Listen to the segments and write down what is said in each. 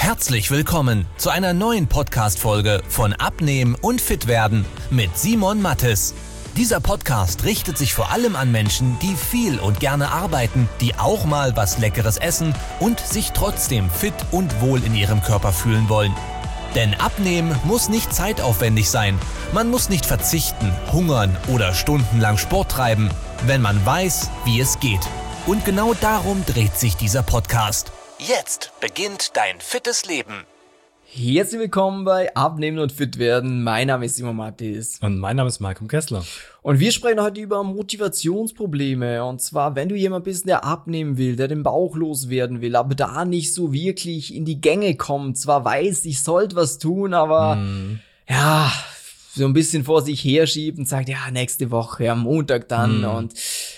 Herzlich willkommen zu einer neuen Podcast-Folge von Abnehmen und Fitwerden mit Simon Mattes. Dieser Podcast richtet sich vor allem an Menschen, die viel und gerne arbeiten, die auch mal was Leckeres essen und sich trotzdem fit und wohl in ihrem Körper fühlen wollen. Denn Abnehmen muss nicht zeitaufwendig sein. Man muss nicht verzichten, hungern oder stundenlang Sport treiben, wenn man weiß, wie es geht. Und genau darum dreht sich dieser Podcast. Jetzt beginnt dein fittes Leben. Herzlich willkommen bei Abnehmen und Fitwerden. Mein Name ist Simon Mattes. Und mein Name ist Malcolm Kessler. Und wir sprechen heute über Motivationsprobleme. Und zwar, wenn du jemand bist, der abnehmen will, der den Bauch loswerden will, aber da nicht so wirklich in die Gänge kommt. Zwar weiß, ich sollte was tun, aber ja, so ein bisschen vor sich herschiebt und sagt, ja, nächste Woche, am Montag dann und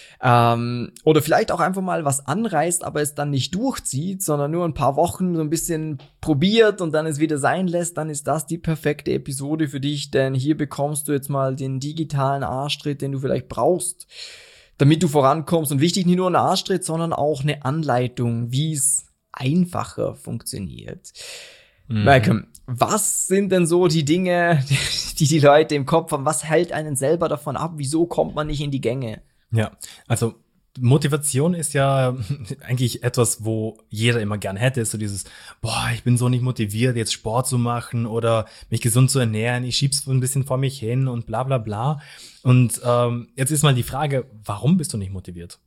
oder vielleicht auch einfach mal was anreißt, aber es dann nicht durchzieht, sondern nur ein paar Wochen so ein bisschen probiert und dann es wieder sein lässt, dann ist das die perfekte Episode für dich, denn hier bekommst du jetzt mal den digitalen Arschtritt, den du vielleicht brauchst, damit du vorankommst. Und wichtig, nicht nur ein Arschtritt, sondern auch eine Anleitung, wie es einfacher funktioniert. Malcolm, was sind denn so die Dinge, die Leute im Kopf haben? Was hält einen selber davon ab? Wieso kommt man nicht in die Gänge? Ja, also Motivation ist ja eigentlich etwas, wo jeder immer gern hätte, ist so dieses, ich bin so nicht motiviert, jetzt Sport zu machen oder mich gesund zu ernähren, ich schieb's so ein bisschen vor mich hin und bla bla bla. Und jetzt ist mal die Frage, warum bist du nicht motiviert?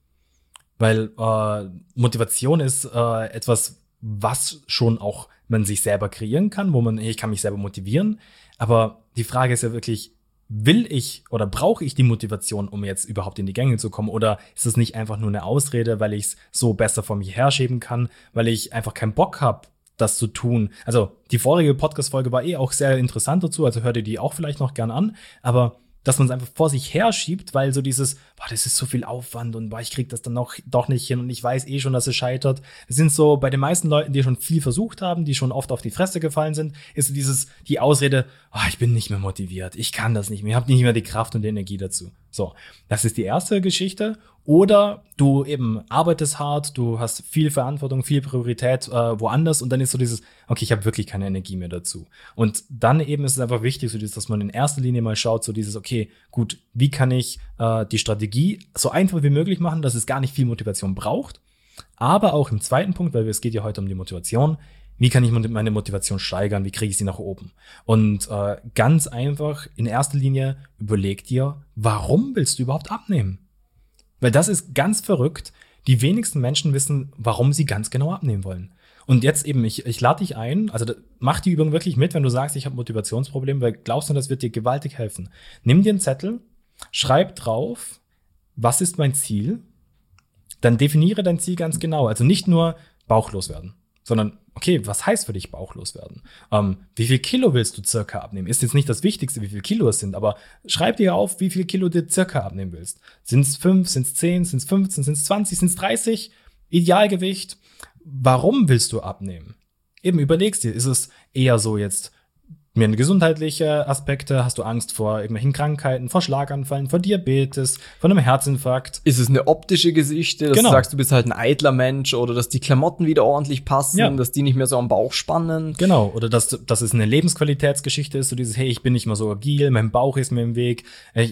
Weil Motivation ist etwas, was schon auch man sich selber kreieren kann, ich kann mich selber motivieren, aber die Frage ist ja wirklich, will ich oder brauche ich die Motivation, um jetzt überhaupt in die Gänge zu kommen? Oder ist es nicht einfach nur eine Ausrede, weil ich es so besser vor mir herschieben kann, weil ich einfach keinen Bock habe, das zu tun? Also die vorige Podcast-Folge war auch sehr interessant dazu, also hört ihr die auch vielleicht noch gern an, aber dass man es einfach vor sich herschiebt, weil so dieses, das ist so viel Aufwand und ich krieg das dann doch nicht hin und ich weiß schon, dass es scheitert. Das sind so bei den meisten Leuten, die schon viel versucht haben, die schon oft auf die Fresse gefallen sind, ist so die Ausrede, ich bin nicht mehr motiviert, ich kann das nicht mehr, ich habe nicht mehr die Kraft und die Energie dazu. So, das ist die erste Geschichte. Oder du eben arbeitest hart, du hast viel Verantwortung, viel Priorität woanders und dann ist so dieses, okay, ich habe wirklich keine Energie mehr dazu. Und dann eben ist es einfach wichtig, so dieses, dass man in erster Linie mal schaut, so dieses, okay, gut, wie kann ich die Strategie so einfach wie möglich machen, dass es gar nicht viel Motivation braucht. Aber auch im zweiten Punkt, weil es geht ja heute um die Motivation, wie kann ich meine Motivation steigern, wie kriege ich sie nach oben? Und ganz einfach, in erster Linie, überleg dir, warum willst du überhaupt abnehmen? Weil das ist ganz verrückt. Die wenigsten Menschen wissen, warum sie ganz genau abnehmen wollen. Und jetzt eben, ich lade dich ein, also mach die Übung wirklich mit, wenn du sagst, ich habe Motivationsprobleme, weil glaubst du, das wird dir gewaltig helfen. Nimm dir einen Zettel, schreib drauf, was ist mein Ziel? Dann definiere dein Ziel ganz genau. Also nicht nur bauchlos werden, sondern, okay, was heißt für dich bauchlos werden? Wie viel Kilo willst du circa abnehmen? Ist jetzt nicht das Wichtigste, wie viel Kilo es sind, aber schreib dir auf, wie viel Kilo du circa abnehmen willst. Sind es 5, sind es 10, sind es 15, sind es 20, sind es 30? Idealgewicht. Warum willst du abnehmen? Eben überlegst dir, ist es eher so jetzt mehr gesundheitliche Aspekte? Hast du Angst vor irgendwelchen Krankheiten, vor Schlaganfallen, vor Diabetes, vor einem Herzinfarkt? Ist es eine optische Geschichte, dass du sagst, du bist halt ein eitler Mensch oder dass die Klamotten wieder ordentlich passen, dass die nicht mehr so am Bauch spannen? Genau, oder dass es eine Lebensqualitätsgeschichte ist, so dieses, hey, ich bin nicht mehr so agil, mein Bauch ist mir im Weg.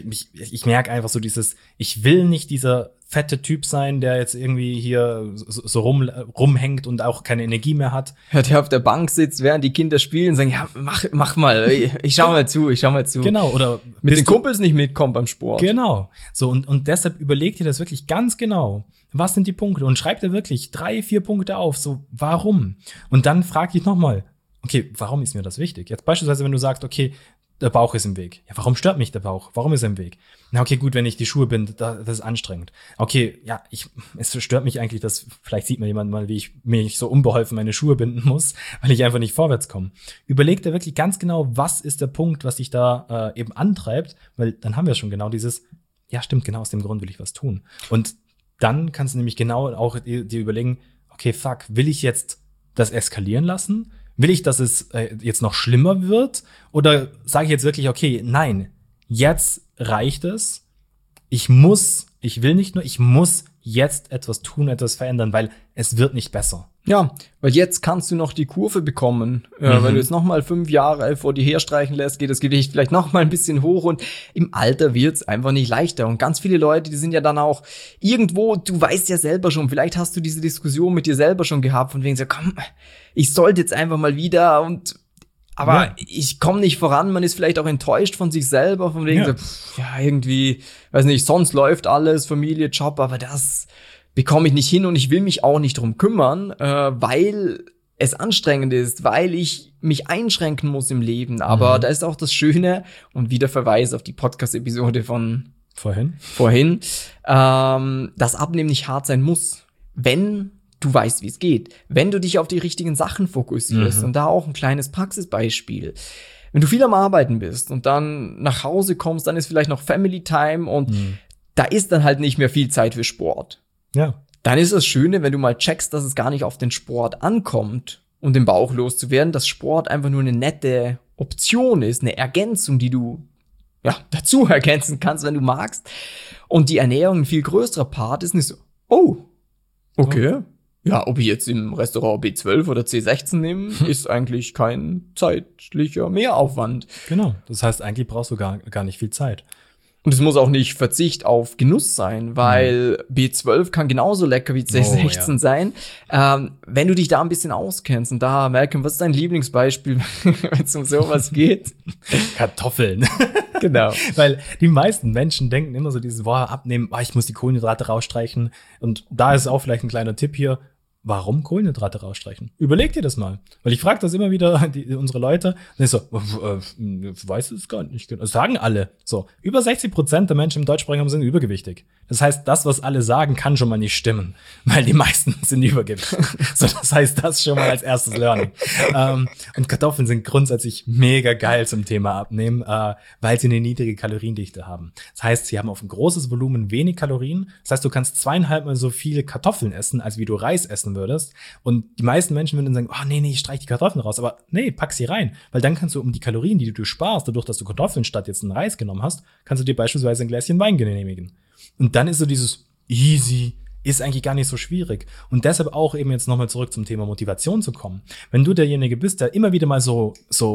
Ich merke einfach so dieses, ich will nicht dieser fette Typ sein, der jetzt irgendwie hier so rumhängt und auch keine Energie mehr hat. Ja, der auf der Bank sitzt, während die Kinder spielen und sagen, ja, mach mal, ich schau mal zu. Genau, oder mit den Kumpels nicht mitkommt beim Sport. Genau. So, und deshalb überleg dir das wirklich ganz genau. Was sind die Punkte? Und schreib dir wirklich 3, 4 Punkte auf. So, warum? Und dann frag dich nochmal, okay, warum ist mir das wichtig? Jetzt beispielsweise, wenn du sagst, okay, der Bauch ist im Weg. Ja, warum stört mich der Bauch? Warum ist er im Weg? Na, okay, gut, wenn ich die Schuhe binde, das ist anstrengend. Okay, ja, es stört mich eigentlich, dass vielleicht sieht man jemand mal, wie ich mich so unbeholfen meine Schuhe binden muss, weil ich einfach nicht vorwärts komme. Überleg dir wirklich ganz genau, was ist der Punkt, was dich da eben antreibt, weil dann haben wir schon genau dieses, ja, stimmt, genau aus dem Grund will ich was tun. Und dann kannst du nämlich genau auch dir überlegen, okay, fuck, will ich jetzt das eskalieren lassen? Will ich, dass es jetzt noch schlimmer wird? Oder sage ich jetzt wirklich, okay, nein, jetzt reicht es. Ich muss jetzt etwas tun, etwas verändern, weil es wird nicht besser. Ja, weil jetzt kannst du noch die Kurve bekommen. Wenn du jetzt nochmal 5 Jahre vor dir herstreichen lässt, geht das Gewicht vielleicht nochmal ein bisschen hoch und im Alter wird's einfach nicht leichter. Und ganz viele Leute, die sind ja dann auch irgendwo, du weißt ja selber schon, vielleicht hast du diese Diskussion mit dir selber schon gehabt, von wegen so, komm, ich sollte jetzt einfach mal wieder aber ich komme nicht voran, man ist vielleicht auch enttäuscht von sich selber, von wegen so, irgendwie, weiß nicht, sonst läuft alles, Familie, Job, aber das bekomme ich nicht hin und ich will mich auch nicht drum kümmern, weil es anstrengend ist, weil ich mich einschränken muss im Leben. Aber da ist auch das Schöne und wieder Verweis auf die Podcast-Episode von vorhin, dass Abnehmen nicht hart sein muss, wenn du weißt, wie es geht. Wenn du dich auf die richtigen Sachen fokussierst und da auch ein kleines Praxisbeispiel. Wenn du viel am Arbeiten bist und dann nach Hause kommst, dann ist vielleicht noch Family Time und da ist dann halt nicht mehr viel Zeit für Sport. Ja. Dann ist das Schöne, wenn du mal checkst, dass es gar nicht auf den Sport ankommt, um den Bauch loszuwerden, dass Sport einfach nur eine nette Option ist, eine Ergänzung, die du dazu ergänzen kannst, wenn du magst. Und die Ernährung ein viel größerer Part ist nicht so, okay. Ja, ob ich jetzt im Restaurant B12 oder C16 nehme, ist eigentlich kein zeitlicher Mehraufwand. Genau, das heißt, eigentlich brauchst du gar nicht viel Zeit. Und es muss auch nicht Verzicht auf Genuss sein, weil B12 kann genauso lecker wie C16 sein. Wenn du dich da ein bisschen auskennst und da, Malcolm, was ist dein Lieblingsbeispiel, wenn es um sowas geht? Kartoffeln. Genau. Weil die meisten Menschen denken immer so dieses, abnehmen, ich muss die Kohlenhydrate rausstreichen. Und da ist auch vielleicht ein kleiner Tipp hier. Warum Kohlenhydrate rausstreichen? Überleg dir das mal. Weil ich frage das immer wieder unsere Leute. Und ich so, weiß es gar nicht. Das sagen alle. So, über 60% der Menschen im deutschsprachigen Raum sind übergewichtig. Das heißt, das, was alle sagen, kann schon mal nicht stimmen. Weil die meisten sind übergewichtig. So, das heißt, das schon mal als erstes Learning. Und Kartoffeln sind grundsätzlich mega geil zum Thema Abnehmen, weil sie eine niedrige Kaloriendichte haben. Das heißt, sie haben auf ein großes Volumen wenig Kalorien. Das heißt, du kannst 2,5 Mal so viele Kartoffeln essen, als wie du Reis essen würdest. Und die meisten Menschen würden dann sagen, nee, ich streich die Kartoffeln raus. Aber nee, pack sie rein. Weil dann kannst du um die Kalorien, die du sparst, dadurch, dass du Kartoffeln statt jetzt einen Reis genommen hast, kannst du dir beispielsweise ein Gläschen Wein genehmigen. Und dann ist so dieses easy, ist eigentlich gar nicht so schwierig. Und deshalb auch eben jetzt nochmal zurück zum Thema Motivation zu kommen. Wenn du derjenige bist, der immer wieder mal so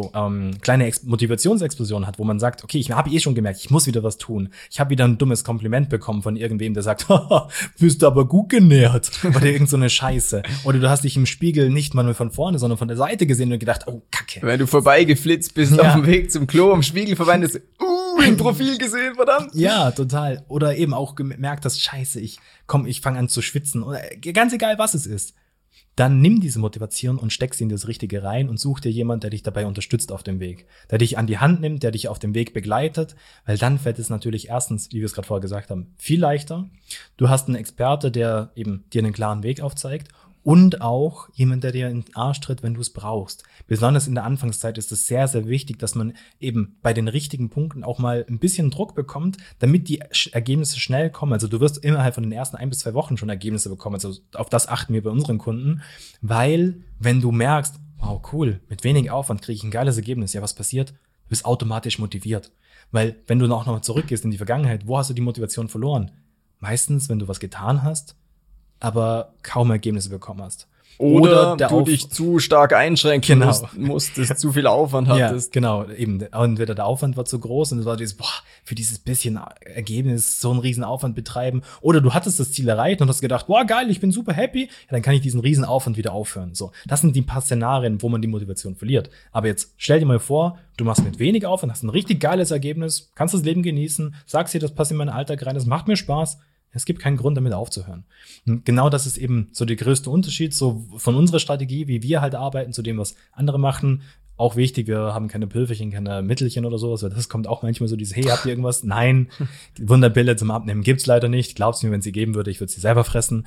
kleine Motivationsexplosionen hat, wo man sagt, okay, ich habe schon gemerkt, ich muss wieder was tun. Ich habe wieder ein dummes Kompliment bekommen von irgendwem, der sagt, haha, bist aber gut genährt. Oder irgend so eine Scheiße. Oder du hast dich im Spiegel nicht mal nur von vorne, sondern von der Seite gesehen und gedacht, oh, Kacke. Wenn du vorbeigeflitzt bist auf dem Weg zum Klo, am Spiegel vorbei, ist ein Profil gesehen, verdammt. Ja, total. Oder eben auch gemerkt, dass Scheiße, ich fange an zu schwitzen. Oder ganz egal, was es ist. Dann nimm diese Motivation und steck sie in das Richtige rein und such dir jemanden, der dich dabei unterstützt auf dem Weg. Der dich an die Hand nimmt, der dich auf dem Weg begleitet. Weil dann fällt es natürlich erstens, wie wir es gerade vorher gesagt haben, viel leichter. Du hast einen Experte, der eben dir einen klaren Weg aufzeigt. Und auch jemand, der dir in den Arsch tritt, wenn du es brauchst. Besonders in der Anfangszeit ist es sehr, sehr wichtig, dass man eben bei den richtigen Punkten auch mal ein bisschen Druck bekommt, damit die Ergebnisse schnell kommen. Also du wirst innerhalb von den ersten 1 bis 2 Wochen schon Ergebnisse bekommen. Also auf das achten wir bei unseren Kunden. Weil, wenn du merkst, wow, cool, mit wenig Aufwand kriege ich ein geiles Ergebnis. Ja, was passiert? Du bist automatisch motiviert. Weil, wenn du auch noch zurückgehst in die Vergangenheit, wo hast du die Motivation verloren? Meistens, wenn du was getan hast, aber kaum Ergebnisse bekommen hast. Oder du dich zu stark einschränken musstest, zu viel Aufwand hattest. Ja, genau. Eben, entweder der Aufwand war zu groß und es war dieses, für dieses bisschen Ergebnis so einen riesen Aufwand betreiben. Oder du hattest das Ziel erreicht und hast gedacht, geil, ich bin super happy. Ja, dann kann ich diesen riesen Aufwand wieder aufhören. So, das sind die paar Szenarien, wo man die Motivation verliert. Aber jetzt stell dir mal vor, du machst mit wenig Aufwand, hast ein richtig geiles Ergebnis, kannst das Leben genießen, sagst dir, das passt in meinen Alltag rein, das macht mir Spaß. Es gibt keinen Grund, damit aufzuhören. Und genau das ist eben so der größte Unterschied so von unserer Strategie, wie wir halt arbeiten, zu dem, was andere machen. Auch wichtig, wir haben keine Pülverchen, keine Mittelchen oder sowas, weil das kommt auch manchmal so dieses, hey, habt ihr irgendwas? Nein, Wunderpille zum Abnehmen gibt's leider nicht. Glaubst mir, wenn es sie geben würde, ich würde sie selber fressen.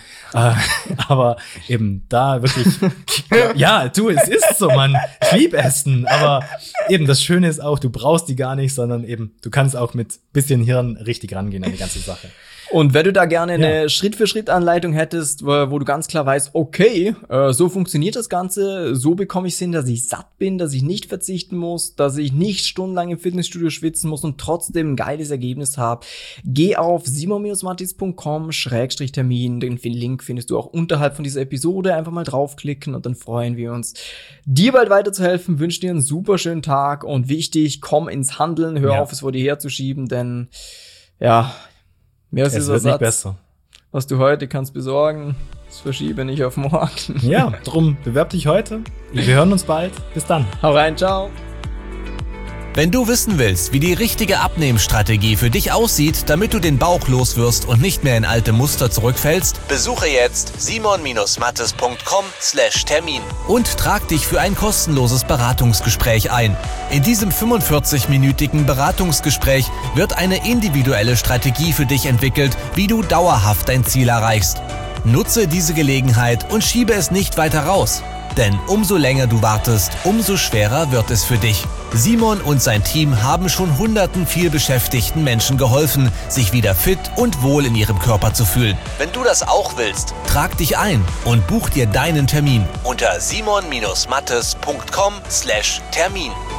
Aber eben da wirklich, ja, es ist so, Mann. Ich lieb Essen, aber eben das Schöne ist auch, du brauchst die gar nicht, sondern eben, du kannst auch mit bisschen Hirn richtig rangehen an die ganze Sache. Und wenn du da gerne eine Schritt-für-Schritt-Anleitung hättest, wo du ganz klar weißt, okay, so funktioniert das Ganze, so bekomme ich es hin, dass ich satt bin, dass ich nicht verzichten muss, dass ich nicht stundenlang im Fitnessstudio schwitzen muss und trotzdem ein geiles Ergebnis habe, geh auf simon-mattis.com/Termin. Den Link findest du auch unterhalb von dieser Episode. Einfach mal draufklicken und dann freuen wir uns, dir bald weiterzuhelfen. Wünsche dir einen super schönen Tag und wichtig, komm ins Handeln, hör auf, es vor dir herzuschieben, denn mehr ist dieser Satz, besser. Was du heute kannst besorgen, das verschiebe nicht auf morgen. Ja, drum, bewerb dich heute. Wir hören uns bald. Bis dann. Hau rein, ciao. Wenn du wissen willst, wie die richtige Abnehmstrategie für dich aussieht, damit du den Bauch loswirst und nicht mehr in alte Muster zurückfällst, besuche jetzt simon-mattes.com/Termin und trag dich für ein kostenloses Beratungsgespräch ein. In diesem 45-minütigen Beratungsgespräch wird eine individuelle Strategie für dich entwickelt, wie du dauerhaft dein Ziel erreichst. Nutze diese Gelegenheit und schiebe es nicht weiter raus. Denn umso länger du wartest, umso schwerer wird es für dich. Simon und sein Team haben schon hunderten vielbeschäftigten Menschen geholfen, sich wieder fit und wohl in ihrem Körper zu fühlen. Wenn du das auch willst, trag dich ein und buch dir deinen Termin unter simon-mattes.com/Termin.